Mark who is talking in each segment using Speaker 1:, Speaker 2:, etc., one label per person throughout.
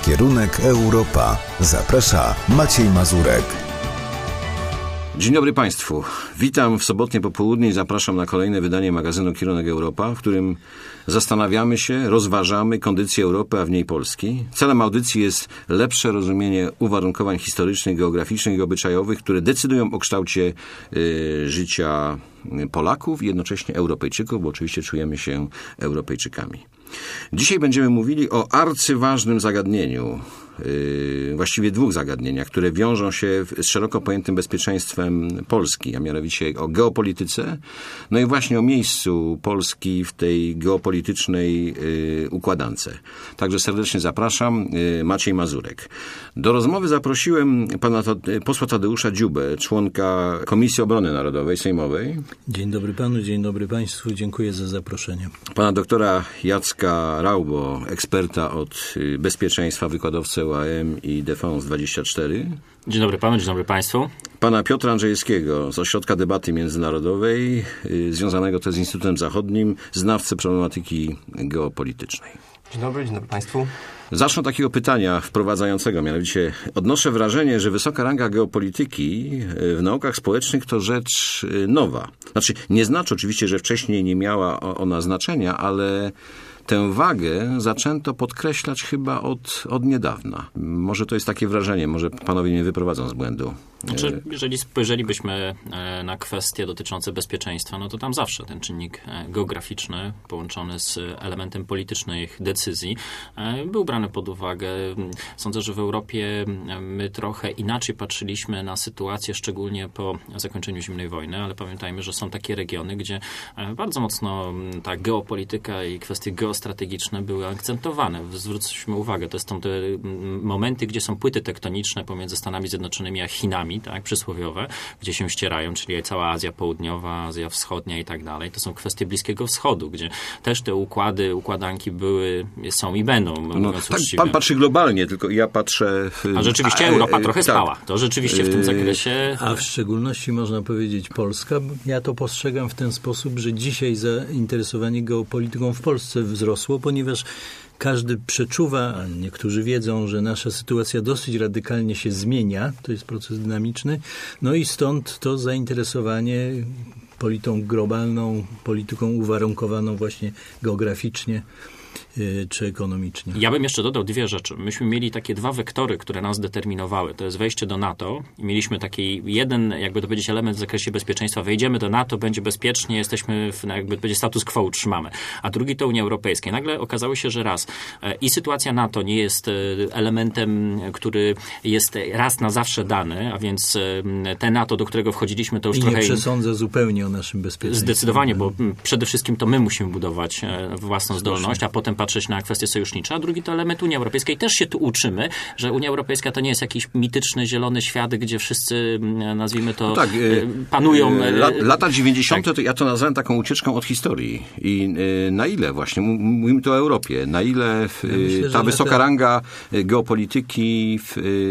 Speaker 1: Kierunek Europa. Zaprasza Maciej Mazurek.
Speaker 2: Dzień dobry Państwu. Witam w sobotnie popołudnie i zapraszam na kolejne wydanie magazynu Kierunek Europa, w którym zastanawiamy się, rozważamy kondycję Europy, a w niej Polski. Celem audycji jest lepsze rozumienie uwarunkowań historycznych, geograficznych i obyczajowych, które decydują o kształcie życia Polaków i jednocześnie Europejczyków, bo oczywiście czujemy się Europejczykami. Dzisiaj będziemy mówili o arcyważnym zagadnieniu, właściwie dwóch zagadnieniach, które wiążą się z szeroko pojętym bezpieczeństwem Polski, a mianowicie o geopolityce, no i właśnie o miejscu Polski w tej geopolitycznej układance. Także serdecznie zapraszam, Maciej Mazurek. Do rozmowy zaprosiłem pana posła Tadeusza Dziubę, członka Komisji Obrony Narodowej Sejmowej.
Speaker 3: Dzień dobry panu, dzień dobry państwu, dziękuję za zaproszenie.
Speaker 2: Pana doktora Jacka Raubo, eksperta od bezpieczeństwa, wykładowcę UAM i Defense 24.
Speaker 4: Dzień dobry panu, dzień dobry państwu.
Speaker 2: Pana Piotra Andrzejewskiego z Ośrodka Debaty Międzynarodowej, związanego też z Instytutem Zachodnim, znawcę problematyki geopolitycznej.
Speaker 5: Dzień dobry państwu.
Speaker 2: Zacznę od takiego pytania wprowadzającego, mianowicie odnoszę wrażenie, że wysoka ranga geopolityki w naukach społecznych to rzecz nowa. Znaczy, nie znaczy oczywiście, że wcześniej nie miała ona znaczenia, ale tę wagę zaczęto podkreślać chyba od niedawna. Może to jest takie wrażenie, może panowie mnie wyprowadzą z błędu.
Speaker 4: Znaczy, jeżeli spojrzelibyśmy na kwestie dotyczące bezpieczeństwa, no to tam zawsze ten czynnik geograficzny połączony z elementem politycznych decyzji był brany pod uwagę. Sądzę, że w Europie my trochę inaczej patrzyliśmy na sytuację, szczególnie po zakończeniu zimnej wojny, ale pamiętajmy, że są takie regiony, gdzie bardzo mocno ta geopolityka i kwestie geostrategiczne były akcentowane. Zwróćmy uwagę, to są te momenty, gdzie są płyty tektoniczne pomiędzy Stanami Zjednoczonymi a Chinami, tak, przysłowiowe, gdzie się ścierają, czyli cała Azja Południowa, Azja Wschodnia i tak dalej. To są kwestie Bliskiego Wschodu, gdzie też te układanki były, są i będą.
Speaker 2: No, tak, pan patrzy globalnie, tylko ja patrzę...
Speaker 4: A rzeczywiście Europa trochę spała. To rzeczywiście w tym zakresie...
Speaker 3: A w szczególności można powiedzieć Polska. Ja to postrzegam w ten sposób, że dzisiaj zainteresowanie geopolityką w Polsce wzrosło, ponieważ każdy przeczuwa, a niektórzy wiedzą, że nasza sytuacja dosyć radykalnie się zmienia. To jest proces dynamiczny. No i stąd to zainteresowanie polityką globalną, polityką uwarunkowaną właśnie geograficznie czy ekonomicznie.
Speaker 4: Ja bym jeszcze dodał dwie rzeczy. Myśmy mieli takie dwa wektory, które nas determinowały. To jest wejście do NATO i mieliśmy taki jeden, jakby to powiedzieć, element w zakresie bezpieczeństwa. Wejdziemy do NATO, będzie bezpiecznie, jesteśmy, jakby to powiedzieć, status quo utrzymamy. A drugi to Unia Europejska. Nagle okazało się, że i sytuacja NATO nie jest elementem, który jest raz na zawsze dany, a więc te NATO, do którego wchodziliśmy, to już trochę...
Speaker 3: I nie przesądza zupełnie o naszym bezpieczeństwie.
Speaker 4: Zdecydowanie, bo przede wszystkim to my musimy budować własną zdolność, a potem patrzeć na kwestie sojusznicze, a drugi to element Unii Europejskiej. Też się tu uczymy, że Unia Europejska to nie jest jakiś mityczny, zielony świat, gdzie wszyscy, nazwijmy to, no tak, panują.
Speaker 2: Lata 90. Tak. To ja to nazwałem taką ucieczką od historii. I na ile właśnie, mówimy tu o Europie, na ile myślę, ta wysoka ranga geopolityki,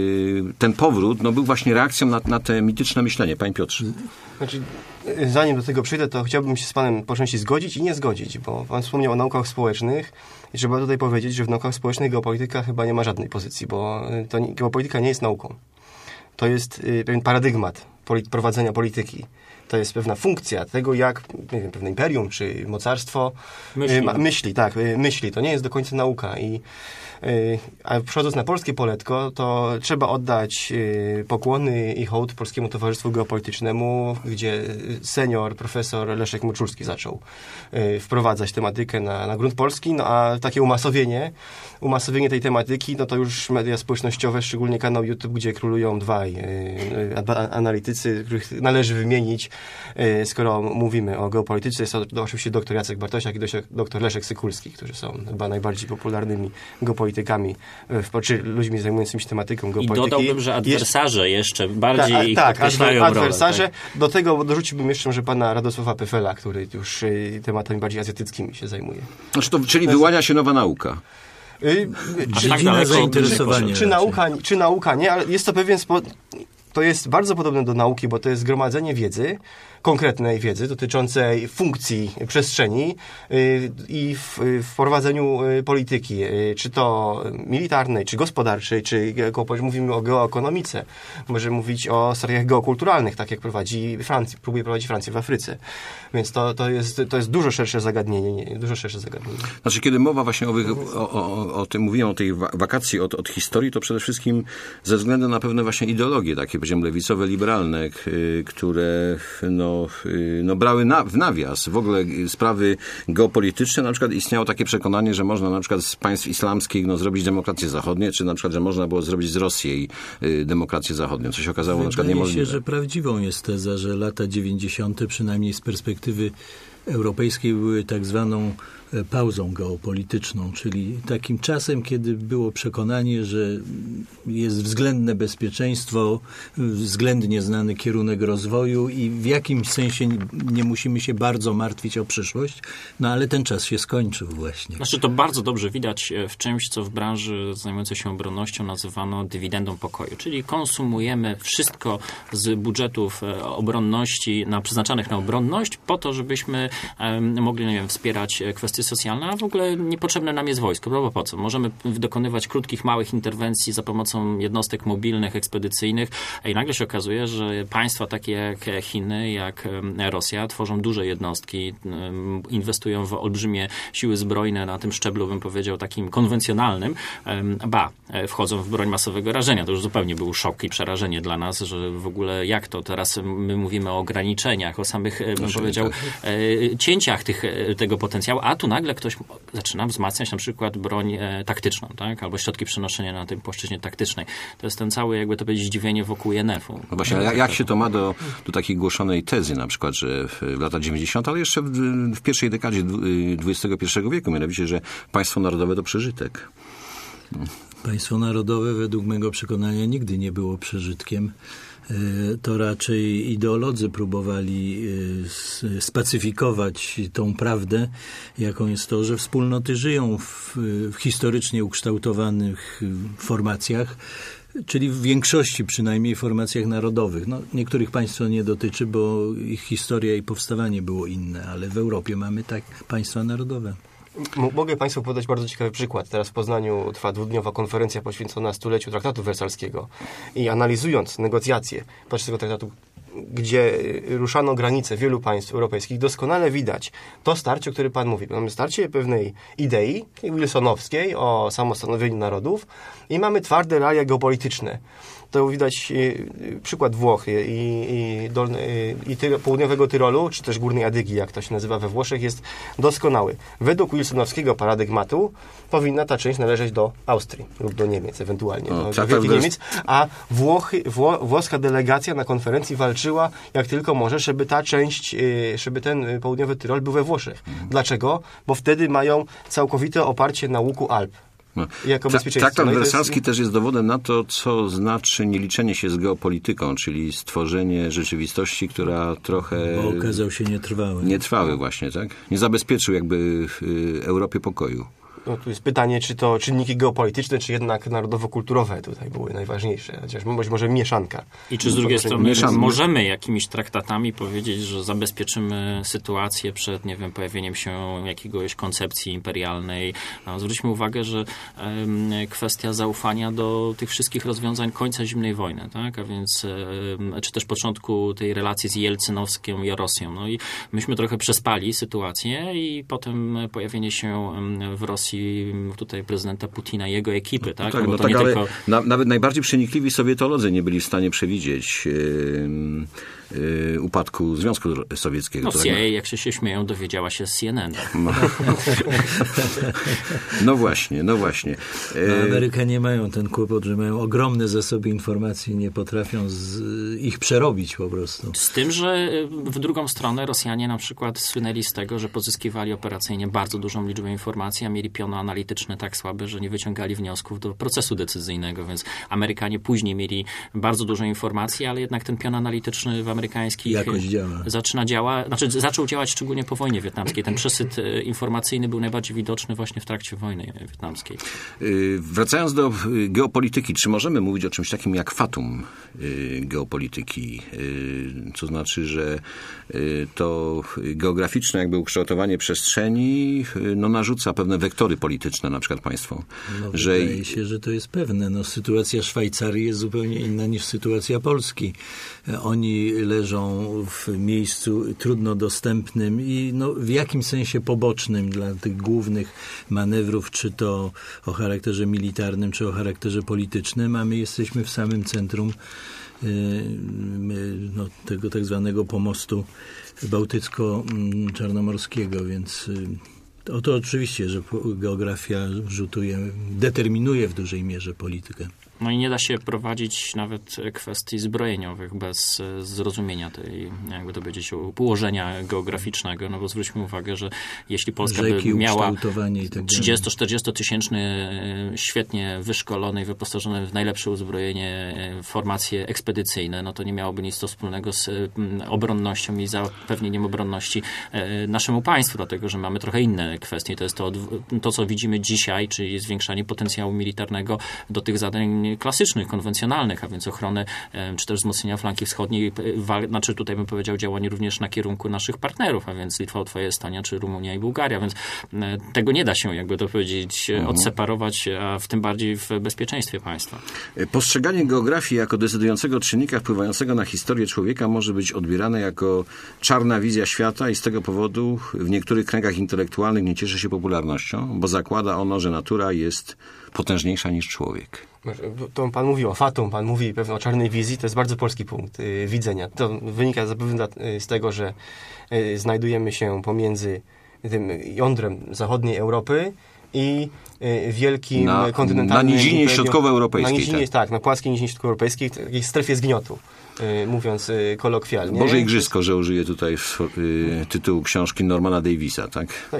Speaker 2: ten powrót, no był właśnie reakcją na te mityczne myślenie. Panie Piotrze.
Speaker 5: Znaczy, zanim do tego przyjdę, to chciałbym się z panem po części zgodzić i nie zgodzić, bo pan wspomniał o naukach społecznych i trzeba tutaj powiedzieć, że w naukach społecznych geopolityka chyba nie ma żadnej pozycji, bo geopolityka nie jest nauką. To jest pewien paradygmat prowadzenia polityki. To jest pewna funkcja tego, jak, nie wiem, pewne imperium czy mocarstwo myśli. To nie jest do końca nauka. A przechodząc na polskie poletko, to trzeba oddać pokłony i hołd Polskiemu Towarzystwu Geopolitycznemu, gdzie senior profesor Leszek Moczulski zaczął wprowadzać tematykę na grunt polski, no a takie umasowienie tej tematyki, no to już media społecznościowe, szczególnie kanał YouTube, gdzie królują dwaj analitycy, których należy wymienić, skoro mówimy o geopolityce. Jest to oczywiście dr Jacek Bartosiak i dr Leszek Sykulski, którzy są chyba najbardziej popularnymi geopolitykami, czy ludźmi zajmującymi się tematyką geopolityki.
Speaker 4: I dodałbym, że adwersarze jeszcze bardziej podkreślają
Speaker 5: adwersarze.
Speaker 4: rolę. Tak.
Speaker 5: Do tego dorzuciłbym jeszcze, że pana Radosława Pyfela, który już tematami bardziej azjatyckimi się zajmuje.
Speaker 2: Znaczy czyli wyłania się nowa nauka.
Speaker 3: Dziedzina zainteresowania.
Speaker 5: Czy nauka nie, ale jest to pewien to jest bardzo podobne do nauki, bo to jest zgromadzenie wiedzy, konkretnej wiedzy dotyczącej funkcji przestrzeni i w prowadzeniu polityki, czy to militarnej, czy gospodarczej, czy mówimy o geoekonomice. Możemy mówić o strategiach geokulturalnych, tak jak próbuje prowadzić Francja w Afryce. Więc to jest dużo szersze zagadnienie.
Speaker 2: Znaczy, kiedy mowa właśnie o tym, mówiłem o tej wakacji od historii, to przede wszystkim ze względu na pewne właśnie ideologie, takie powiedziałem lewicowe, liberalne, które brały w nawias w ogóle sprawy geopolityczne. Na przykład istniało takie przekonanie, że można na przykład z państw islamskich zrobić demokracje zachodnie, czy na przykład, że można było zrobić z Rosji demokrację zachodnią, co się okazało na przykład niemożliwe.
Speaker 3: Wydaje się, że prawdziwą jest teza, że lata 90. przynajmniej z perspektywy europejskiej były tak zwaną pauzą geopolityczną, czyli takim czasem, kiedy było przekonanie, że jest względne bezpieczeństwo, względnie znany kierunek rozwoju i w jakimś sensie nie musimy się bardzo martwić o przyszłość, ale ten czas się skończył właśnie.
Speaker 4: Znaczy to bardzo dobrze widać w czymś, co w branży zajmującej się obronnością nazywano dywidendą pokoju, czyli konsumujemy wszystko z budżetów obronności przeznaczanych na obronność po to, żebyśmy mogli, wspierać kwestie socjalne, a w ogóle niepotrzebne nam jest wojsko. Bo po co? Możemy dokonywać krótkich, małych interwencji za pomocą jednostek mobilnych, ekspedycyjnych i nagle się okazuje, że państwa takie jak Chiny, jak Rosja tworzą duże jednostki, inwestują w olbrzymie siły zbrojne na tym szczeblu, bym powiedział, takim konwencjonalnym, wchodzą w broń masowego rażenia. To już zupełnie był szok i przerażenie dla nas, że w ogóle jak to? Teraz my mówimy o ograniczeniach, o samych, bym powiedział, cięciach tego potencjału, a tu nagle ktoś zaczyna wzmacniać na przykład broń taktyczną, tak? Albo środki przenoszenia na tej płaszczyźnie taktycznej. To jest ten cały, jakby to powiedzieć, zdziwienie wokół INF-u.
Speaker 2: No właśnie, jak się to ma do takiej głoszonej tezy, na przykład, że w latach 90., ale jeszcze w pierwszej dekadzie XXI wieku, mianowicie, że państwo narodowe to przeżytek.
Speaker 3: Państwo narodowe według mego przekonania nigdy nie było przeżytkiem. To raczej ideolodzy próbowali spacyfikować tą prawdę, jaką jest to, że wspólnoty żyją w historycznie ukształtowanych formacjach, czyli w większości przynajmniej formacjach narodowych. Niektórych państw to nie dotyczy, bo ich historia i powstawanie było inne, ale w Europie mamy tak państwa narodowe.
Speaker 5: Mogę Państwu podać bardzo ciekawy przykład. Teraz w Poznaniu trwa dwudniowa konferencja poświęcona stuleciu Traktatu Wersalskiego i analizując negocjacje podczas tego traktatu, gdzie ruszano granice wielu państw europejskich, doskonale widać to starcie, o którym Pan mówi. Mamy starcie pewnej idei wilsonowskiej o samostanowieniu narodów i mamy twarde realia geopolityczne. To widać przykład Włoch i południowego Tyrolu, czy też Górnej Adygi, jak to się nazywa we Włoszech, jest doskonały. Według wilsonowskiego paradygmatu powinna ta część należeć do Austrii lub do Niemiec ewentualnie. Niemiec, a włoska delegacja na konferencji walczyła jak tylko może, żeby ta część, żeby ten południowy Tyrol był we Włoszech. Dlaczego? Bo wtedy mają całkowite oparcie na łuku Alp. Jako bezpieczeństwo.
Speaker 2: Traktat wersalski też jest dowodem na to, co znaczy nieliczenie się z geopolityką, czyli stworzenie rzeczywistości, która trochę...
Speaker 3: Bo okazał się nietrwały.
Speaker 2: Nietrwały właśnie, tak? Nie zabezpieczył jakby w Europie pokoju.
Speaker 5: No, tu jest pytanie, czy to czynniki geopolityczne, czy jednak narodowo-kulturowe tutaj były najważniejsze, chociaż może mieszanka.
Speaker 4: I czy z drugiej strony możemy jakimiś traktatami powiedzieć, że zabezpieczymy sytuację przed, pojawieniem się jakiegoś koncepcji imperialnej. Zwróćmy uwagę, że kwestia zaufania do tych wszystkich rozwiązań końca zimnej wojny, tak? A więc czy też początku tej relacji z Jelcynowską i Rosją. I myśmy trochę przespali sytuację i potem pojawienie się w Rosji tutaj prezydenta Putina i jego ekipy, tak?
Speaker 2: Tak, ale tylko... nawet najbardziej przenikliwi sowietolodzy nie byli w stanie przewidzieć upadku Związku Sowieckiego.
Speaker 4: CIA, jak się śmieją, dowiedziała się z CNN.
Speaker 2: No właśnie.
Speaker 3: Amerykanie mają ten kłopot, że mają ogromne zasoby informacji, nie potrafią ich przerobić po prostu.
Speaker 4: Z tym, że w drugą stronę Rosjanie na przykład słynęli z tego, że pozyskiwali operacyjnie bardzo dużą liczbę informacji, a mieli piony analityczne tak słabe, że nie wyciągali wniosków do procesu decyzyjnego, więc Amerykanie później mieli bardzo dużo informacji, ale jednak ten pion analityczny w amerykańskich zaczął działać szczególnie po wojnie wietnamskiej. Ten przesyt informacyjny był najbardziej widoczny właśnie w trakcie wojny wietnamskiej.
Speaker 2: Wracając do geopolityki, czy możemy mówić o czymś takim jak fatum geopolityki? To znaczy, że to geograficzne jakby ukształtowanie przestrzeni narzuca pewne wektory polityczne na przykład państwu.
Speaker 3: Wydaje się, że to jest pewne. Sytuacja Szwajcarii jest zupełnie inna niż sytuacja Polski. Oni leżą w miejscu trudno dostępnym i w jakim sensie pobocznym dla tych głównych manewrów, czy to o charakterze militarnym, czy o charakterze politycznym, a my jesteśmy w samym centrum tego tak zwanego pomostu bałtycko-czarnomorskiego, więc to oczywiście, że geografia determinuje w dużej mierze politykę.
Speaker 4: No i nie da się prowadzić nawet kwestii zbrojeniowych bez zrozumienia tej, jakby to powiedzieć, położenia geograficznego, bo zwróćmy uwagę, że jeśli Polska by miała 30-40 tysięczny, świetnie wyszkolony i wyposażony w najlepsze uzbrojenie formacje ekspedycyjne, to nie miałoby nic wspólnego z obronnością i zapewnieniem obronności naszemu państwu, dlatego że mamy trochę inne kwestie. To jest to co widzimy dzisiaj, czyli zwiększanie potencjału militarnego do tych zadań klasycznych, konwencjonalnych, a więc ochronę czy też wzmocnienia flanki wschodniej, tutaj bym powiedział działanie również na kierunku naszych partnerów, a więc Litwa, Łotwa, Estonia, czy Rumunia i Bułgaria, więc tego nie da się, jakby to powiedzieć, odseparować, a w tym bardziej w bezpieczeństwie państwa.
Speaker 2: Postrzeganie geografii jako decydującego czynnika wpływającego na historię człowieka może być odbierane jako czarna wizja świata i z tego powodu w niektórych kręgach intelektualnych nie cieszy się popularnością, bo zakłada ono, że natura jest potężniejsza niż człowiek.
Speaker 5: To pan mówi o fatum, pan mówi pewnie o czarnej wizji, to jest bardzo polski punkt widzenia. To wynika zapewne z tego, że znajdujemy się pomiędzy tym jądrem zachodniej Europy i wielkim kontynentalnym...
Speaker 2: Na nizinie środkowoeuropejskiej.
Speaker 5: Na nizinie, tak, na płaskiej nizinie środkowoeuropejskiej, takiej strefie zgniotu, mówiąc kolokwialnie.
Speaker 2: Boże igrzysko, że użyję tutaj tytułu książki Normana Davisa, tak?
Speaker 5: No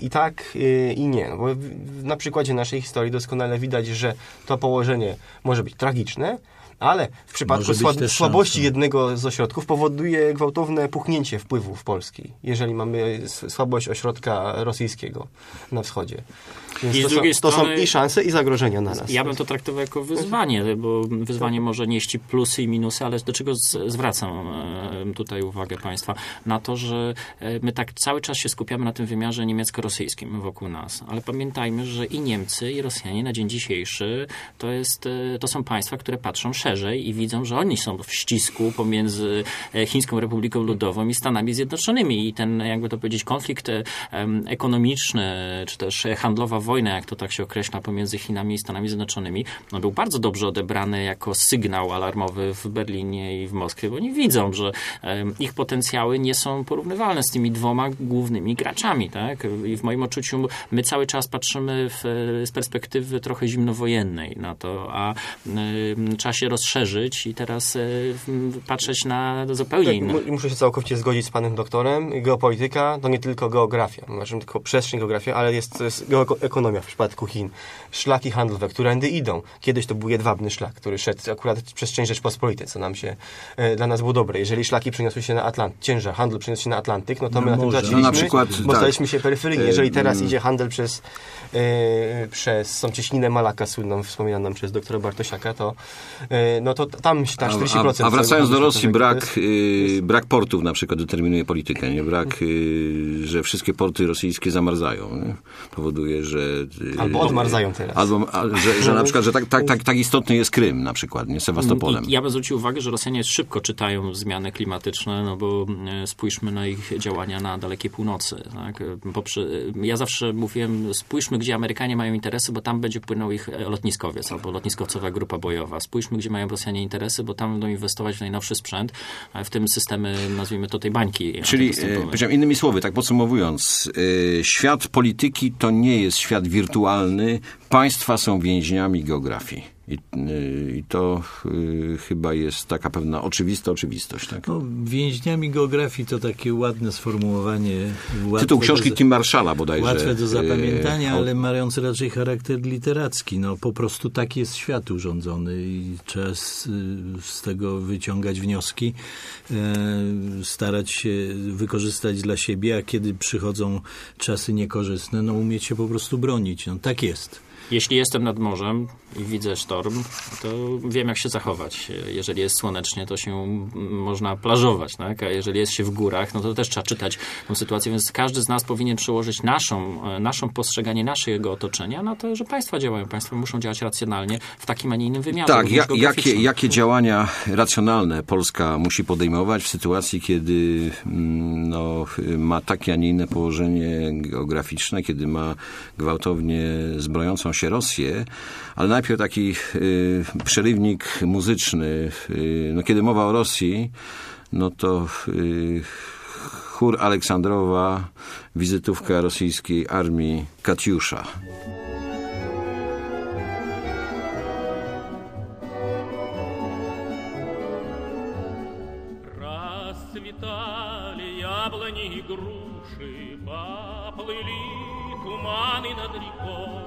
Speaker 5: i nie. Bo na przykładzie naszej historii doskonale widać, że to położenie może być tragiczne, ale w przypadku słabości jednego z ośrodków powoduje gwałtowne puchnięcie wpływów Polski, jeżeli mamy słabość ośrodka rosyjskiego na wschodzie. Więc to są i szanse, i zagrożenia na nas.
Speaker 4: Ja bym to traktował jako wyzwanie, bo wyzwanie może nieść plusy i minusy, ale do czego zwracam tutaj uwagę państwa? Na to, że my tak cały czas się skupiamy na tym wymiarze niemiecko-rosyjskim wokół nas, ale pamiętajmy, że i Niemcy, i Rosjanie na dzień dzisiejszy to są państwa, które patrzą szerzej i widzą, że oni są w ścisku pomiędzy Chińską Republiką Ludową i Stanami Zjednoczonymi i ten, jakby to powiedzieć, konflikt ekonomiczny, czy też handlowa wojna, jak to tak się określa, pomiędzy Chinami i Stanami Zjednoczonymi, był bardzo dobrze odebrany jako sygnał alarmowy w Berlinie i w Moskwie, bo oni widzą, że ich potencjały nie są porównywalne z tymi dwoma głównymi graczami, tak? I w moim odczuciu my cały czas patrzymy z perspektywy trochę zimnowojennej na to, a trzeba się rozszerzyć i teraz patrzeć na zupełnie inne.
Speaker 5: Muszę się całkowicie zgodzić z panem doktorem. Geopolityka to nie tylko geografia, znaczy tylko przestrzeń, geografia, ale jest ekonomia w przypadku Chin. Szlaki handlowe, którędy idą. Kiedyś to był jedwabny szlak, który szedł akurat w przestrzeń Rzeczpospolitej, co dla nas było dobre. Jeżeli szlaki przeniosły się na Atlantyk, ciężar handlu przeniósł się na Atlantyk, to my na tym traciliśmy,
Speaker 2: na przykład,
Speaker 5: bo staliśmy się peryferyjni. Jeżeli teraz idzie handel przez tą cieśninę Malaka słynną, wspominaną przez doktora Bartosiaka, to tam się 40%.
Speaker 2: A wracając do Rosji, brak portów na przykład determinuje politykę, nie? Że wszystkie porty rosyjskie zamarzają. Nie? Powoduje, że...
Speaker 5: Albo odmarzają teraz.
Speaker 2: Że na przykład, że tak istotny jest Krym na przykład, nie? Sewastopolem.
Speaker 4: Ja bym zwrócił uwagę, że Rosjanie szybko czytają zmiany klimatyczne, bo spójrzmy na ich działania na dalekiej północy. Tak? Ja zawsze mówiłem, spójrzmy, gdzie Amerykanie mają interesy, bo tam będzie płynął ich lotniskowiec albo lotniskowcowa grupa bojowa. Spójrzmy, gdzie mają Rosjanie interesy, bo tam będą inwestować w najnowszy sprzęt, w tym systemy, nazwijmy to tej bańki.
Speaker 2: Czyli, innymi słowy, tak podsumowując, świat polityki to nie jest świat wirtualny, Państwa są więźniami geografii. I to chyba jest taka pewna oczywistość. Tak?
Speaker 3: No, więźniami geografii to takie ładne sformułowanie.
Speaker 2: Tytuł książki Tim Marshalla bodajże.
Speaker 3: Łatwe do zapamiętania, ale mający raczej charakter literacki. No, po prostu tak jest świat urządzony i trzeba z tego wyciągać wnioski, starać się wykorzystać dla siebie, a kiedy przychodzą czasy niekorzystne, no umieć się po prostu bronić. No, tak jest.
Speaker 4: Jeśli jestem nad morzem i widzę sztorm, to wiem, jak się zachować. Jeżeli jest słonecznie, to się można plażować, tak? A jeżeli jest się w górach, no to też trzeba czytać tę sytuację, więc każdy z nas powinien przełożyć naszą postrzeganie naszego otoczenia na to, że państwa działają. Państwa muszą działać racjonalnie w takim, a nie innym wymiarze.
Speaker 2: Tak, jakie działania racjonalne Polska musi podejmować w sytuacji, kiedy ma takie, a nie inne położenie geograficzne, kiedy ma gwałtownie zbrojącą się Rosję, ale najpierw taki przerywnik muzyczny. Kiedy mowa o Rosji, no to chór Aleksandrowa, wizytówka rosyjskiej armii Katiusza.
Speaker 6: Расцветали яблони и груши, поплыли туманы над рекой.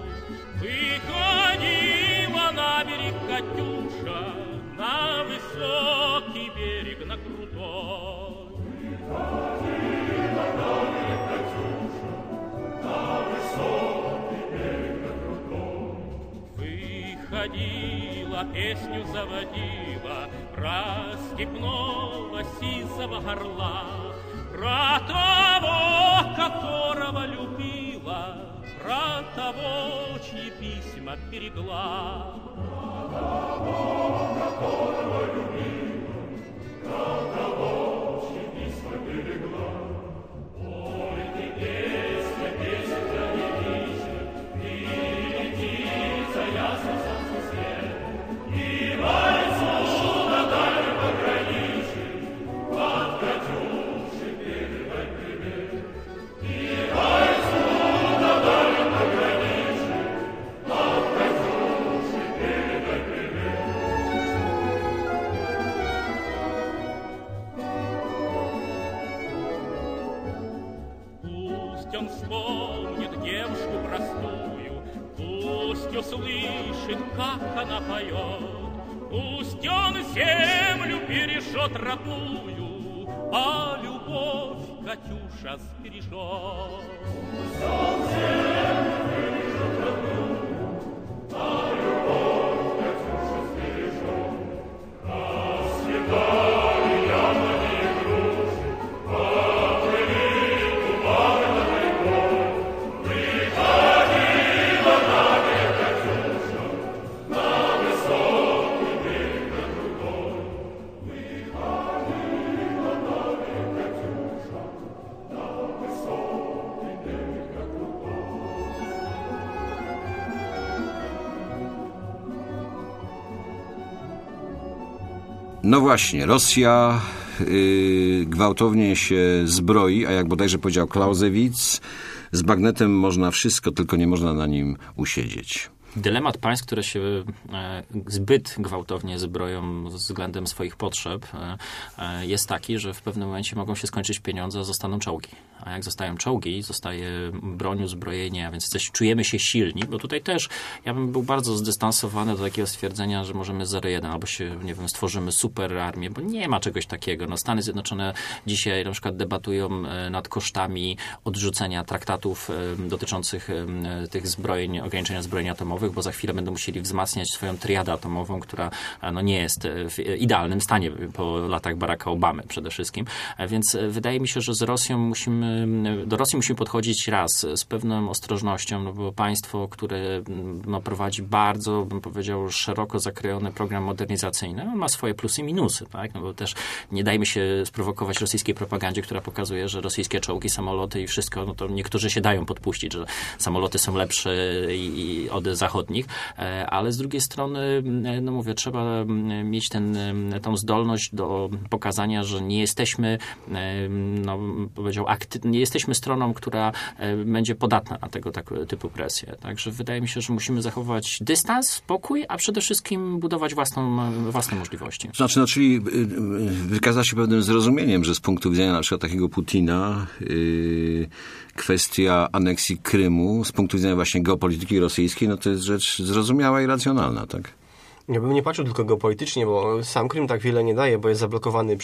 Speaker 6: Выходила на берег Катюша, на высокий берег, на крутой. Выходила на берег Катюша, на высокий берег, на крутой. Выходила, песню заводила про степного сизого орла, про того, которого любила, про того, чьи письма берегла. Про того, которого любила, про того, чьи письма берегла. Ой, ты песня, песня не висит, и летит за ясный солнце свет, и бойцу на дальнем пограничье от Катюши передай привет. И бойцу на дальнем пограничье от Катюши передай привет. Пусть он вспомнит девушку простую, пусть услышит, как она поет, пусть он землю пережжет родную, а любовь Катюша сбережет. Пусть он землю пережжет родную, а любовь Катюша сбережет. Расцветали яблони и груши, поплыли туманы над рекой. Выходила на берег Катюша, на высокий берег, на крутой. Выходила на берег Катюша, на высокий берег, на крутой.
Speaker 2: No właśnie, Rosja gwałtownie się zbroi, a jak bodajże powiedział Clausewitz, z bagnetem można wszystko, tylko nie można na nim usiedzieć.
Speaker 4: Dylemat państw, które się zbyt gwałtownie zbroją względem swoich potrzeb, jest taki, że w pewnym momencie mogą się skończyć pieniądze, a zostaną czołgi. A jak zostają czołgi, zostaje broń, uzbrojenie, a więc czujemy się silni, bo tutaj też ja bym był bardzo zdystansowany do takiego stwierdzenia, że możemy 0,1 albo się, nie wiem, stworzymy super armię, bo nie ma czegoś takiego. No, Stany Zjednoczone dzisiaj na przykład debatują nad kosztami odrzucenia traktatów dotyczących tych zbrojeń, ograniczenia zbrojeń atomowych, bo za chwilę będą musieli wzmacniać swoją triadę atomową, która nie jest w idealnym stanie po latach Baracka Obamy przede wszystkim. Więc wydaje mi się, że do Rosji musimy podchodzić raz z pewną ostrożnością, no bo państwo, które prowadzi bardzo, bym powiedział, szeroko zakrojony program modernizacyjny, ma swoje plusy i minusy, tak? No bo też nie dajmy się sprowokować rosyjskiej propagandzie, która pokazuje, że rosyjskie czołgi, samoloty i wszystko, no to niektórzy się dają podpuścić, że samoloty są lepsze i od Zachodu zachodnich, ale z drugiej strony, no mówię, trzeba mieć tą zdolność do pokazania, że nie jesteśmy, no powiedział, nie jesteśmy stroną, która będzie podatna na tego typu presję. Także wydaje mi się, że musimy zachować dystans, spokój, a przede wszystkim budować własne możliwości.
Speaker 2: Znaczy, czyli wykaza się pewnym zrozumieniem, że z punktu widzenia na przykład takiego Putina kwestia aneksji Krymu z punktu widzenia właśnie geopolityki rosyjskiej, no to jest rzecz zrozumiała i racjonalna, tak?
Speaker 5: Ja bym nie patrzył tylko geopolitycznie, bo sam Krym tak wiele nie daje, bo jest zablokowany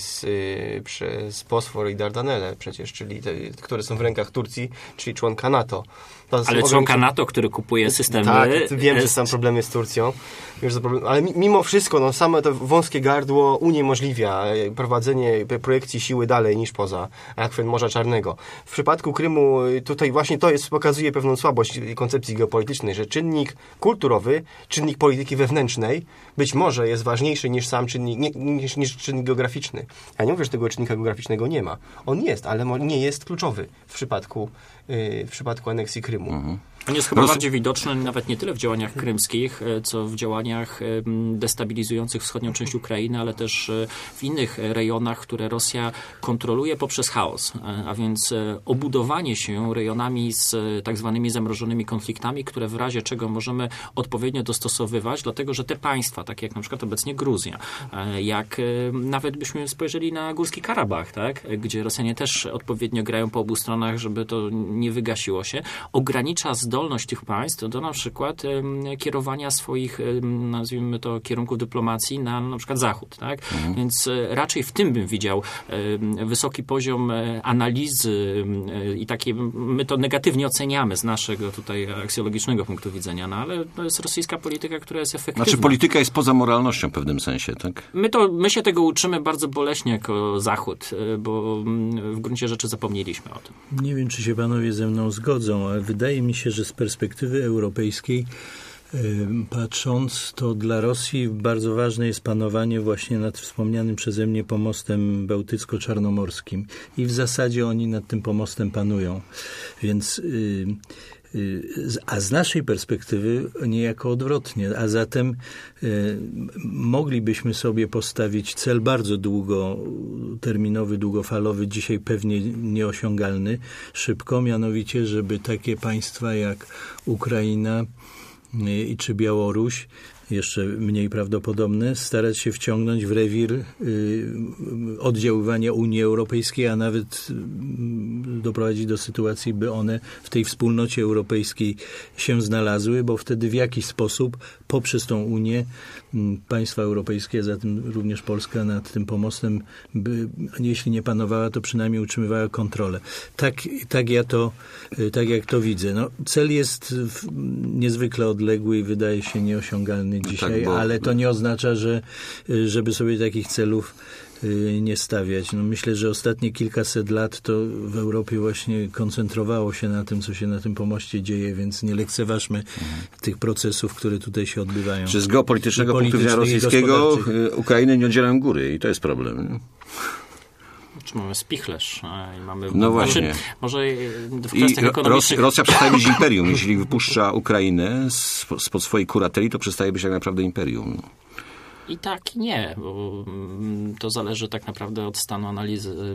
Speaker 5: przez Bosfor i Dardanelle przecież, czyli te, które są w rękach Turcji, czyli członka NATO.
Speaker 4: Ale członka NATO, który kupuje systemy...
Speaker 5: Tak, wiem, że są problemy z Turcją. Ale mimo wszystko, no, same to wąskie gardło uniemożliwia prowadzenie projekcji siły dalej niż poza akwen Morza Czarnego. W przypadku Krymu tutaj właśnie to pokazuje pewną słabość koncepcji geopolitycznej, że czynnik kulturowy, czynnik polityki wewnętrznej być może jest ważniejszy niż sam czynnik, niż czynnik geograficzny. Ja nie mówię, że tego czynnika geograficznego nie ma. On jest, ale nie jest kluczowy w przypadku aneksji Krymu.
Speaker 4: On jest chyba bardziej widoczny nawet nie tyle w działaniach krymskich, co w działaniach destabilizujących wschodnią część Ukrainy, ale też w innych rejonach, które Rosja kontroluje poprzez chaos. A więc obudowanie się rejonami z tak zwanymi zamrożonymi konfliktami, które w razie czego możemy odpowiednio dostosowywać, dlatego że te państwa, takie jak na przykład obecnie Gruzja, jak nawet byśmy spojrzeli na Górski Karabach, tak, gdzie Rosjanie też odpowiednio grają po obu stronach, żeby to nie wygasiło się, ogranicza zdolność tych państw do na przykład kierowania swoich, nazwijmy to, kierunków dyplomacji na przykład Zachód. Tak? Więc raczej w tym bym widział wysoki poziom analizy i takie, my to negatywnie oceniamy z naszego tutaj aksjologicznego punktu widzenia, no ale to jest rosyjska polityka, która jest efektywna.
Speaker 2: Znaczy polityka jest poza moralnością w pewnym sensie, tak?
Speaker 4: My się tego uczymy bardzo boleśnie jako Zachód, bo w gruncie rzeczy zapomnieliśmy o tym.
Speaker 3: Nie wiem, czy się panowie ze mną zgodzą, ale wydaje mi się, że z perspektywy europejskiej patrząc, to dla Rosji bardzo ważne jest panowanie właśnie nad wspomnianym przeze mnie pomostem bałtycko-czarnomorskim i w zasadzie oni nad tym pomostem panują. Więc a z naszej perspektywy niejako odwrotnie, a zatem moglibyśmy sobie postawić cel bardzo długoterminowy, długofalowy, dzisiaj pewnie nieosiągalny, szybko, mianowicie, żeby takie państwa jak Ukraina czy Białoruś, jeszcze mniej prawdopodobne, starać się wciągnąć w rewir oddziaływania Unii Europejskiej, a nawet doprowadzić do sytuacji, by one w tej wspólnocie europejskiej się znalazły, bo wtedy w jakiś sposób poprzez tą Unię państwa europejskie, a zatem również Polska nad tym pomostem, by, jeśli nie panowała, to przynajmniej utrzymywała kontrolę. Tak jak to widzę. No, cel jest niezwykle odległy i wydaje się nieosiągalny dzisiaj, tak, ale to nie oznacza, żeby sobie takich celów nie stawiać. No myślę, że ostatnie kilkaset lat to w Europie właśnie koncentrowało się na tym, co się na tym pomoście dzieje, więc nie lekceważmy tych procesów, które tutaj się odbywają.
Speaker 2: Czy z geopolitycznego punktu widzenia rosyjskiego Ukrainy nie oddzielają góry i to jest problem. Nie?
Speaker 4: Czy mamy spichlerz i mamy...
Speaker 2: No właśnie.
Speaker 4: Może w kwestiach ekonomicznych...
Speaker 2: Rosja przestaje być imperium. Jeśli wypuszcza Ukrainę spod swojej kurateli, to przestaje być tak naprawdę imperium.
Speaker 4: I tak i nie, bo to zależy tak naprawdę od stanu analizy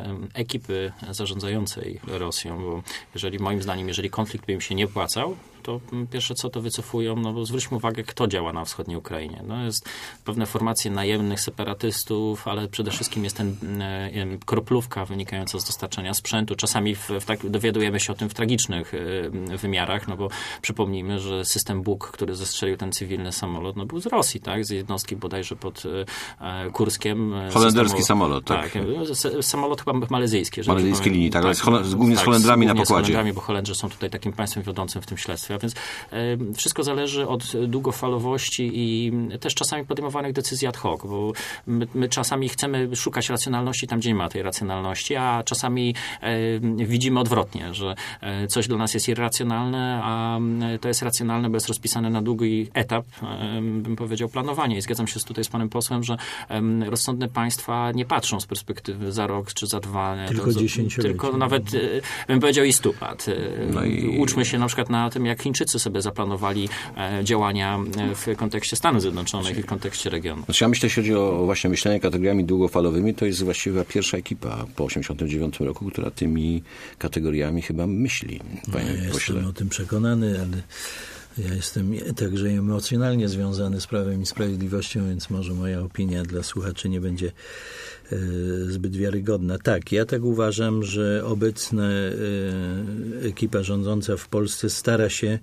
Speaker 4: ekipy zarządzającej Rosją, bo moim zdaniem, jeżeli konflikt by im się nie opłacał, to pierwsze co to wycofują, no bo zwróćmy uwagę, kto działa na wschodniej Ukrainie. No jest pewne formacje najemnych separatystów, ale przede wszystkim jest kroplówka wynikająca z dostarczania sprzętu. Czasami dowiadujemy się o tym w tragicznych wymiarach, no bo przypomnijmy, że system Buk, który zestrzelił ten cywilny samolot, no był z Rosji, tak? Z jednostki bodajże pod Kurskiem.
Speaker 2: Holenderski samolot, tak.
Speaker 4: Samolot chyba malezyjski.
Speaker 2: Malezyjskiej linii, tak, ale głównie z Holendrami na pokładzie. Z Holendrami,
Speaker 4: bo Holendrzy są tutaj takim państwem wiodącym w tym śledztwie. A więc wszystko zależy od długofalowości i też czasami podejmowanych decyzji ad hoc, bo my czasami chcemy szukać racjonalności tam, gdzie nie ma tej racjonalności, a czasami widzimy odwrotnie, że coś dla nas jest irracjonalne, a to jest racjonalne, bo jest rozpisane na długi etap, bym powiedział, planowania. I zgadzam się tutaj z panem posłem, że rozsądne państwa nie patrzą z perspektywy za rok czy za 2.
Speaker 3: Tylko 10 lat.
Speaker 4: Tylko nawet, bym powiedział, i 100 lat. No i... Uczmy się na przykład na tym, jak jak Chińczycy sobie zaplanowali działania w kontekście Stanów Zjednoczonych i w kontekście regionu.
Speaker 2: Znaczy ja myślę, jeśli chodzi o właśnie myślenie kategoriami długofalowymi, to jest właściwie pierwsza ekipa po 1989 roku, która tymi kategoriami chyba myśli. Panie
Speaker 3: Ja
Speaker 2: pośle.
Speaker 3: jestem o tym przekonany, ale ja jestem także emocjonalnie związany z Prawem i Sprawiedliwością, więc może moja opinia dla słuchaczy nie będzie zbyt wiarygodna. Tak, ja tak uważam, że obecna ekipa rządząca w Polsce stara się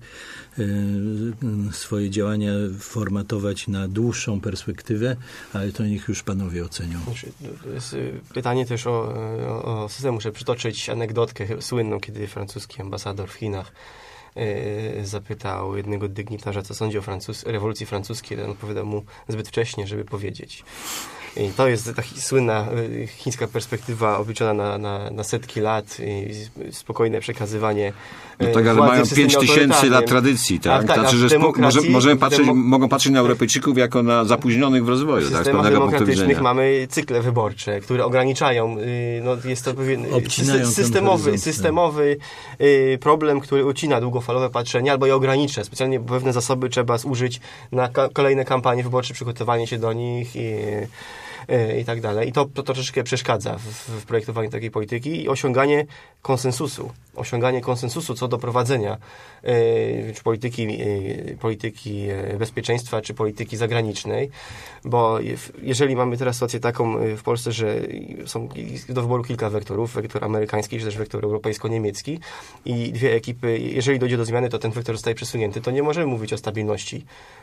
Speaker 3: swoje działania formatować na dłuższą perspektywę, ale to niech już panowie ocenią.
Speaker 5: To jest pytanie też o system. Muszę przytoczyć anegdotkę słynną, kiedy francuski ambasador w Chinach zapytał jednego dygnitarza, co sądzi o rewolucji francuskiej. On odpowiadał mu zbyt wcześnie, żeby powiedzieć. I to jest taka słynna chińska perspektywa obliczona na setki lat i spokojne przekazywanie
Speaker 2: No tak, ale mają 5000 lat tradycji, tak? Znaczy, że mogą patrzeć na Europejczyków jako na zapóźnionych w rozwoju,
Speaker 5: w
Speaker 2: tak? Z
Speaker 5: systemach
Speaker 2: pewnego punktu
Speaker 5: demokratycznych
Speaker 2: widzenia.
Speaker 5: mamy cykle wyborcze, które ograniczają, jest to pewien systemowy problem, który ucina długofalowe patrzenie albo je ogranicza. Specjalnie pewne zasoby trzeba zużyć na kolejne kampanie wyborcze, przygotowanie się do nich i tak dalej. I to troszeczkę przeszkadza w projektowaniu takiej polityki i osiąganie konsensusu co do prowadzenia czy polityki bezpieczeństwa, czy polityki zagranicznej, bo jeżeli mamy teraz sytuację taką w Polsce, że są do wyboru kilka wektorów, wektor amerykański, czy też wektor europejsko-niemiecki i dwie ekipy, jeżeli dojdzie do zmiany, to ten wektor zostaje przesunięty, to nie możemy mówić o stabilności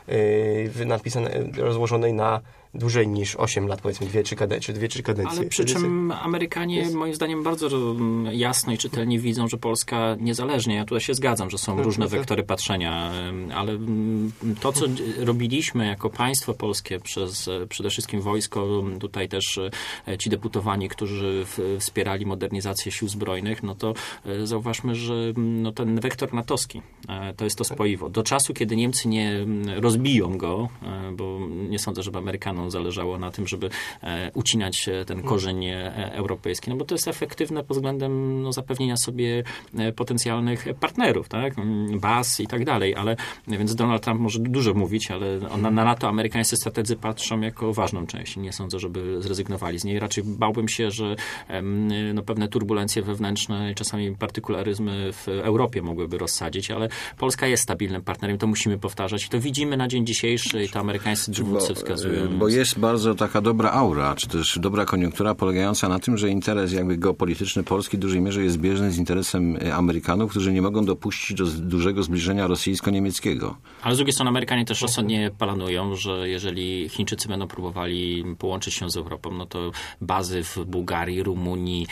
Speaker 5: rozłożonej na dłużej niż 8 lat, powiedzmy 2-3 kadencje.
Speaker 4: Ale przy czym Amerykanie moim zdaniem bardzo jasno i czytelnie widzą, że Polska niezależnie, ja tutaj się zgadzam, że są różne wektory patrzenia, ale to, co robiliśmy jako państwo polskie przez przede wszystkim wojsko, tutaj też ci deputowani, którzy wspierali modernizację sił zbrojnych, no to zauważmy, że ten wektor natowski to jest to spoiwo. Do czasu, kiedy Niemcy nie rozbiją go, bo nie sądzę, żeby Amerykanom zależało na tym, żeby ucinać ten korzeń europejski, no bo to jest efektywne pod względem zapewnienia sobie potencjalnych partnerów, tak? Baz i tak dalej, ale więc Donald Trump może dużo mówić, ale na NATO amerykańscy strategzy patrzą jako ważną część. Nie sądzę, żeby zrezygnowali z niej. Raczej bałbym się, że pewne turbulencje wewnętrzne i czasami partykularyzmy w Europie mogłyby rozsadzić, ale Polska jest stabilnym partnerem, to musimy powtarzać i to widzimy na dzień dzisiejszy i to amerykańscy dowódcy wskazują.
Speaker 2: Bo jest bardzo taka dobra aura, czy też dobra koniunktura polegająca na tym, że interes jakby geopolityczny Polski w dużej mierze jest zbieżny z interesem Amerykanów, którzy nie mogą dopuścić do dużego zbliżenia rosyjsko-niemieckiego.
Speaker 4: Ale z drugiej strony Amerykanie też rozsądnie planują, że jeżeli Chińczycy będą próbowali połączyć się z Europą, no to bazy w Bułgarii, Rumunii,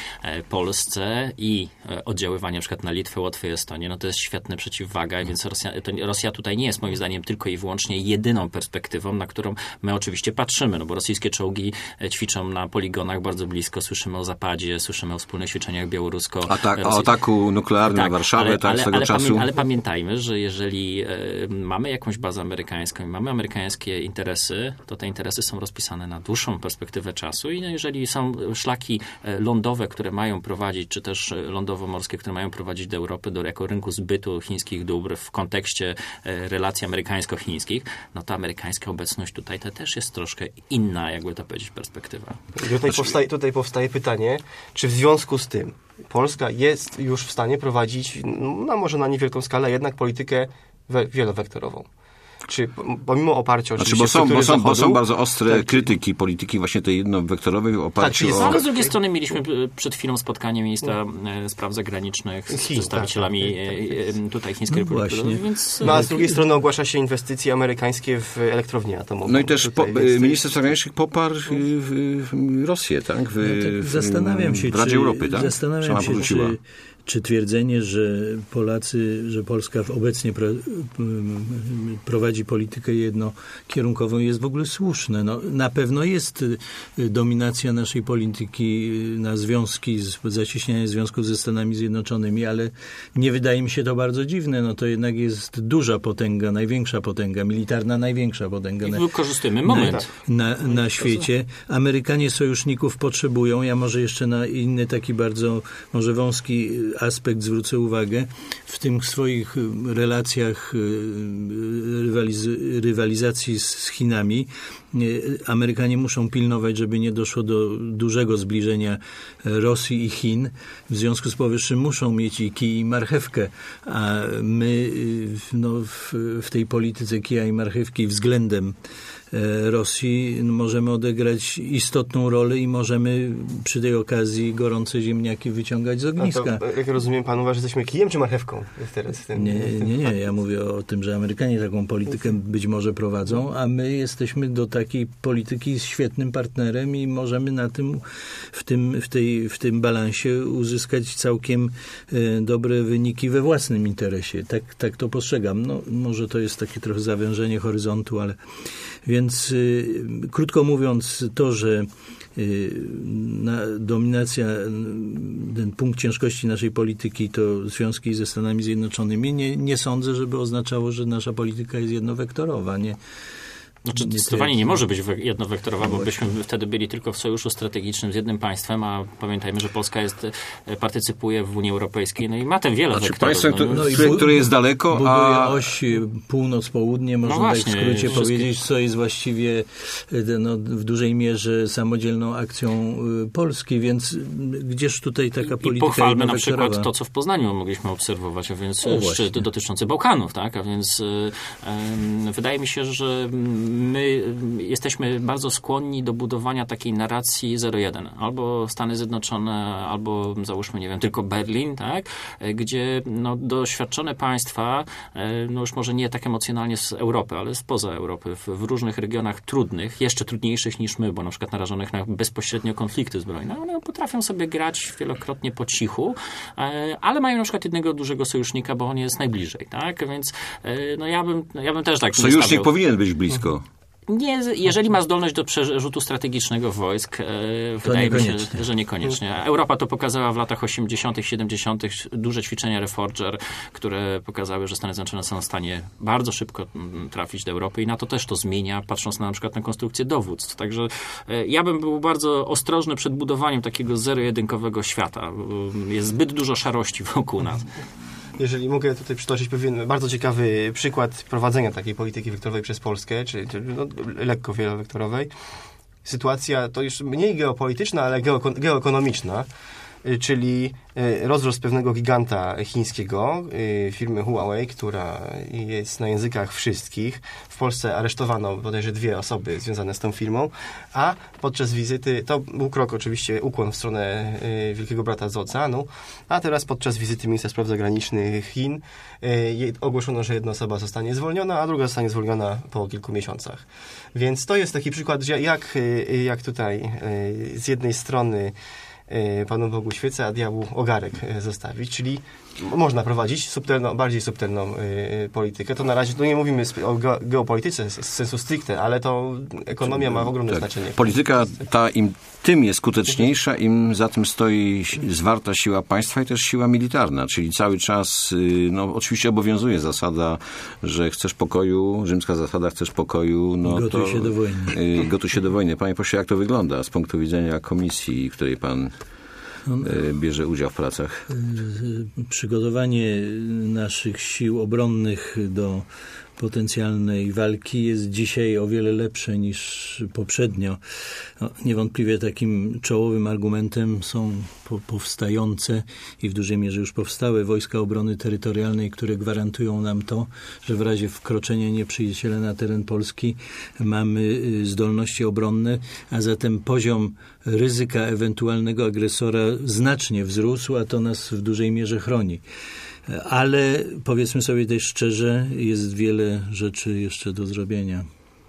Speaker 4: Polsce i oddziaływanie na przykład na Litwę, Łotwę i Estonię, no to jest świetna przeciwwaga, więc Rosja tutaj nie jest moim zdaniem tylko i wyłącznie jedyną perspektywą, na którą my oczywiście patrzymy, no bo rosyjskie czołgi ćwiczą na poligonach bardzo blisko, słyszymy o Zapadzie, słyszymy o wspólnych ćwiczeniach białorusko...
Speaker 2: O ataku nuklearnym na Warszawę, z tego czasu.
Speaker 4: Ale pamiętajmy, że jeżeli mamy jakąś bazę amerykańską i mamy amerykańskie interesy, to te interesy są rozpisane na dłuższą perspektywę czasu i jeżeli są szlaki lądowe, które mają prowadzić, czy też lądowo-morskie, które mają prowadzić do Europy, jako rynku zbytu chińskich dóbr w kontekście relacji amerykańsko-chińskich, no to amerykańska obecność tutaj to też jest troszkę inna, jakby to powiedzieć, perspektywa.
Speaker 5: Tutaj powstaje pytanie, czy w związku z tym Polska jest już w stanie prowadzić, może na niewielką skalę, jednak politykę wielowektorową? Czy pomimo oparcia oczywiście...
Speaker 2: Bo są bardzo ostre krytyki polityki właśnie tej jednowektorowej w oparciu o...
Speaker 4: Ale z drugiej strony mieliśmy przed chwilą spotkanie ministra spraw zagranicznych z przedstawicielami tutaj Chińskiej Republiki Ludowej, więc...
Speaker 5: No a z drugiej strony ogłasza się inwestycje amerykańskie w elektrownię atomową.
Speaker 2: No i też minister spraw zagranicznych poparł Rosję, tak?
Speaker 3: Zastanawiam się,
Speaker 2: w Radzie Europy, tak?
Speaker 3: Czy twierdzenie, że Polska obecnie prowadzi politykę jednokierunkową jest w ogóle słuszne. No, na pewno jest dominacja naszej polityki na związki, zacieśnianie związków ze Stanami Zjednoczonymi, ale nie wydaje mi się to bardzo dziwne. No to jednak jest duża potęga, największa potęga, militarna największa potęga.
Speaker 4: I wykorzystujemy moment.
Speaker 3: Na świecie. Amerykanie sojuszników potrzebują. Ja może jeszcze na inny taki bardzo może wąski aspekt zwrócę uwagę. W tych swoich relacjach rywalizacji z Chinami Amerykanie muszą pilnować, żeby nie doszło do dużego zbliżenia Rosji i Chin. W związku z powyższym muszą mieć i kij i marchewkę, a my w tej polityce kija i marchewki względem Rosji możemy odegrać istotną rolę i możemy przy tej okazji gorące ziemniaki wyciągać z ogniska.
Speaker 5: To, jak rozumiem, pan uważa, że jesteśmy kijem czy marchewką teraz?
Speaker 3: Nie. Ja mówię o tym, że Amerykanie taką politykę być może prowadzą, a my jesteśmy do takiej polityki świetnym partnerem i możemy na tym, w tym balansie uzyskać całkiem dobre wyniki we własnym interesie. Tak to postrzegam. No, może to jest takie trochę zawężenie horyzontu, ale więc krótko mówiąc to, że dominacja, ten punkt ciężkości naszej polityki to związki ze Stanami Zjednoczonymi, nie sądzę, żeby oznaczało, że nasza polityka jest jednowektorowa.
Speaker 4: Znaczy, zdecydowanie nie może być jednowektorowa, bo byśmy wtedy byli tylko w sojuszu strategicznym z jednym państwem, a pamiętajmy, że Polska partycypuje w Unii Europejskiej, no i ma te wiele wektorów.
Speaker 2: Państwem, które jest daleko,
Speaker 3: buduje oś północ-południe, można tak w skrócie powiedzieć, co jest właściwie w dużej mierze samodzielną akcją Polski, więc gdzież tutaj taka polityka
Speaker 4: pochwalmy na przykład to, co w Poznaniu mogliśmy obserwować, a więc szczyt dotyczący Bałkanów, tak? A więc wydaje mi się, że my jesteśmy bardzo skłonni do budowania takiej narracji 0-1. Albo Stany Zjednoczone, albo załóżmy, nie wiem, tylko Berlin, tak? Gdzie doświadczone państwa, już może nie tak emocjonalnie z Europy, ale spoza Europy, w różnych regionach trudnych, jeszcze trudniejszych niż my, bo na przykład narażonych na bezpośrednio konflikty zbrojne, one potrafią sobie grać wielokrotnie po cichu, ale mają na przykład jednego dużego sojusznika, bo on jest najbliżej, tak? Więc ja bym też tak
Speaker 2: sojusznik powinien być blisko.
Speaker 4: Nie, jeżeli ma zdolność do przerzutu strategicznego wojsk, wydaje mi się, że niekoniecznie. Europa to pokazała w latach 80., 70. duże ćwiczenia Reforger, które pokazały, że Stany Zjednoczone są w stanie bardzo szybko trafić do Europy i NATO też to zmienia, patrząc na przykład na konstrukcję dowództw. Także ja bym był bardzo ostrożny przed budowaniem takiego zero-jedynkowego świata. Jest zbyt dużo szarości wokół nas.
Speaker 5: Jeżeli mogę tutaj przytoczyć pewien bardzo ciekawy przykład prowadzenia takiej polityki wektorowej przez Polskę, czy lekko wielowektorowej. Sytuacja to już mniej geopolityczna, ale geoekonomiczna, czyli rozrost pewnego giganta chińskiego, firmy Huawei, która jest na językach wszystkich. W Polsce aresztowano bodajże 2 osoby związane z tą firmą, a podczas wizyty, to był krok oczywiście, ukłon w stronę Wielkiego Brata z oceanu, a teraz podczas wizyty ministra spraw zagranicznych Chin ogłoszono, że jedna osoba zostanie zwolniona, a druga zostanie zwolniona po kilku miesiącach. Więc to jest taki przykład, że jak tutaj z jednej strony Panu Bogu świecę, a diabłu ogarek zostawić, czyli można prowadzić bardziej subtelną politykę. To na razie tu nie mówimy o geopolityce z sensu stricte, ale to ekonomia ma ogromne znaczenie.
Speaker 2: Polityka ta tym jest skuteczniejsza, im za tym stoi zwarta siła państwa i też siła militarna, czyli cały czas oczywiście obowiązuje zasada, że chcesz pokoju, rzymska zasada, chcesz pokoju,
Speaker 3: gotuj się do wojny.
Speaker 2: Gotuj się do wojny. Panie pośle, jak to wygląda z punktu widzenia komisji, w której pan bierze udział w pracach?
Speaker 3: Przygotowanie naszych sił obronnych do potencjalnej walki jest dzisiaj o wiele lepsze niż poprzednio. Niewątpliwie takim czołowym argumentem są powstające i w dużej mierze już powstałe Wojska Obrony Terytorialnej, które gwarantują nam to, że w razie wkroczenia nieprzyjaciela na teren Polski mamy zdolności obronne, a zatem poziom ryzyka ewentualnego agresora znacznie wzrósł, a to nas w dużej mierze chroni. Ale powiedzmy sobie też szczerze, jest wiele rzeczy jeszcze do zrobienia.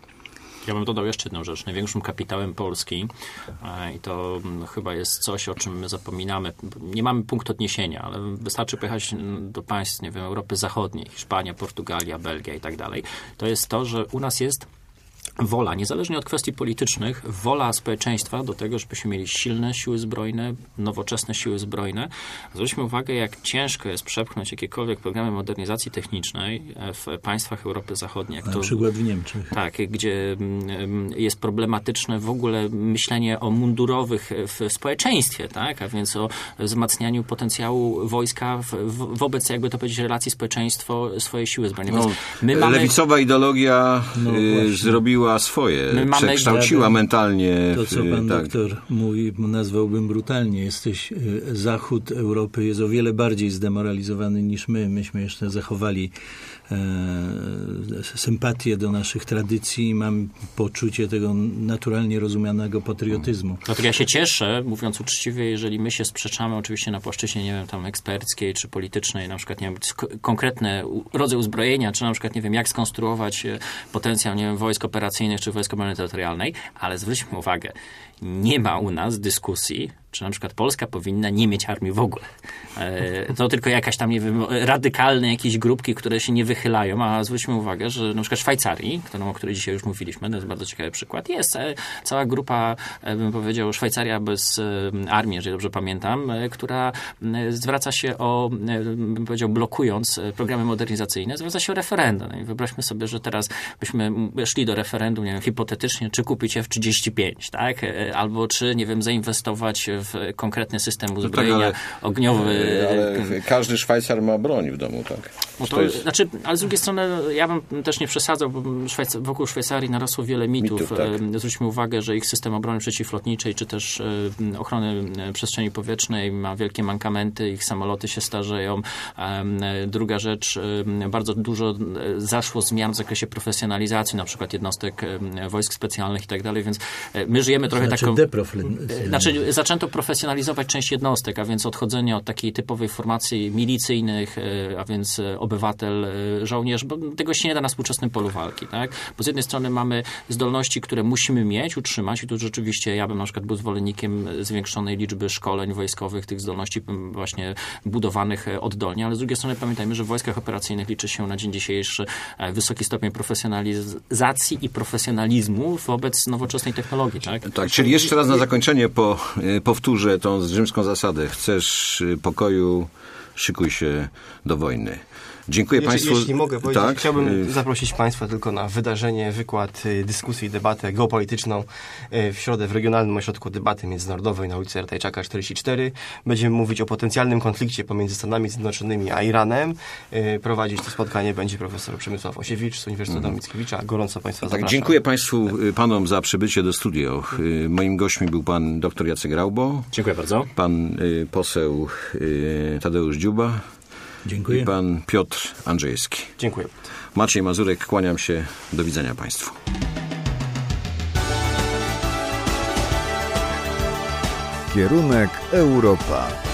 Speaker 4: Ja bym dodał jeszcze jedną rzecz. Największym kapitałem Polski, i to chyba jest coś, o czym my zapominamy, nie mamy punktu odniesienia, ale wystarczy pojechać do państw, nie wiem, Europy Zachodniej, Hiszpania, Portugalia, Belgia i tak dalej. To jest to, że u nas jest wola, niezależnie od kwestii politycznych, wola społeczeństwa do tego, żebyśmy mieli silne siły zbrojne, nowoczesne siły zbrojne. Zwróćmy uwagę, jak ciężko jest przepchnąć jakiekolwiek programy modernizacji technicznej w państwach Europy Zachodniej.
Speaker 3: Na przykład w Niemczech.
Speaker 4: Tak, gdzie jest problematyczne w ogóle myślenie o mundurowych w społeczeństwie, tak? A więc o wzmacnianiu potencjału wojska wobec, jakby to powiedzieć, relacji społeczeństwo swojej siły zbrojnej.
Speaker 2: Lewicowa ideologia zrobiła swoje, przekształciła mentalnie.
Speaker 3: To, co pan doktor mówi, nazwałbym brutalnie. Zachód Europy jest o wiele bardziej zdemoralizowany niż my. Myśmy jeszcze zachowali sympatię do naszych tradycji i mam poczucie tego naturalnie rozumianego patriotyzmu.
Speaker 4: No to ja się cieszę, mówiąc uczciwie, jeżeli my się sprzeczamy oczywiście na płaszczyźnie, nie wiem, tam eksperckiej czy politycznej, na przykład, nie wiem, konkretne rodzaj uzbrojenia, czy na przykład, nie wiem, jak skonstruować potencjał, nie wiem, wojsk operacyjnych czy wojsk obrony terytorialnej, ale zwróćmy uwagę, nie ma u nas dyskusji, czy na przykład Polska powinna nie mieć armii w ogóle. To tylko jakaś tam, nie wiem, radykalne jakieś grupki, które się nie wychylają, a zwróćmy uwagę, że na przykład w Szwajcarii, o której dzisiaj już mówiliśmy, to jest bardzo ciekawy przykład, jest cała grupa, bym powiedział, Szwajcaria bez armii, jeżeli dobrze pamiętam, która zwraca się bym powiedział, blokując programy modernizacyjne, zwraca się o referendum. No i wyobraźmy sobie, że teraz byśmy szli do referendum, nie wiem, hipotetycznie, czy kupić F-35, tak? Albo czy, nie wiem, zainwestować w konkretny system uzbrojenia ogniowy.
Speaker 2: Ale każdy Szwajcar ma broń w domu, tak?
Speaker 4: No znaczy, ale z drugiej strony ja bym też nie przesadzał, bo wokół Szwajcarii narosło wiele mitów. Tak. Zwróćmy uwagę, że ich system obrony przeciwlotniczej, czy też ochrony przestrzeni powietrznej ma wielkie mankamenty, ich samoloty się starzeją. Druga rzecz, bardzo dużo zaszło zmian w zakresie profesjonalizacji, na przykład jednostek wojsk specjalnych i tak dalej, więc my żyjemy trochę taką... zaczęto profesjonalizować część jednostek, a więc odchodzenie od takiej typowej formacji milicyjnych, a więc obywatel, żołnierz, bo tego się nie da na współczesnym polu walki, tak? Bo z jednej strony mamy zdolności, które musimy mieć, utrzymać i tu rzeczywiście ja bym na przykład był zwolennikiem zwiększonej liczby szkoleń wojskowych, tych zdolności właśnie budowanych oddolnie, ale z drugiej strony pamiętajmy, że w wojskach operacyjnych liczy się na dzień dzisiejszy wysoki stopień profesjonalizacji i profesjonalizmu wobec nowoczesnej technologii, tak?
Speaker 2: Tak, czyli jeszcze raz na zakończenie powtórzę tą rzymską zasadę. Chcesz pokoju, szykuj się do wojny. Dziękuję Państwu.
Speaker 5: Jeśli mogę powiedzieć, chciałbym zaprosić Państwa tylko na wydarzenie, wykład, dyskusję, debatę geopolityczną w środę w Regionalnym Ośrodku Debaty Międzynarodowej na ulicy Artajczaka 44. Będziemy mówić o potencjalnym konflikcie pomiędzy Stanami Zjednoczonymi a Iranem. Prowadzić to spotkanie będzie profesor Przemysław Osiewicz z Uniwersytetu Mickiewicza. Gorąco Państwa zapraszam.
Speaker 2: Dziękuję Państwu, Panom za przybycie do studio. Moim gośćmi był Pan dr Jacek Raubo.
Speaker 4: Dziękuję bardzo.
Speaker 2: Pan poseł Tadeusz Dziuba.
Speaker 3: Dziękuję.
Speaker 2: I pan Piotr Andrzejewski.
Speaker 5: Dziękuję.
Speaker 2: Maciej Mazurek, kłaniam się. Do widzenia Państwu.
Speaker 1: Kierunek Europa.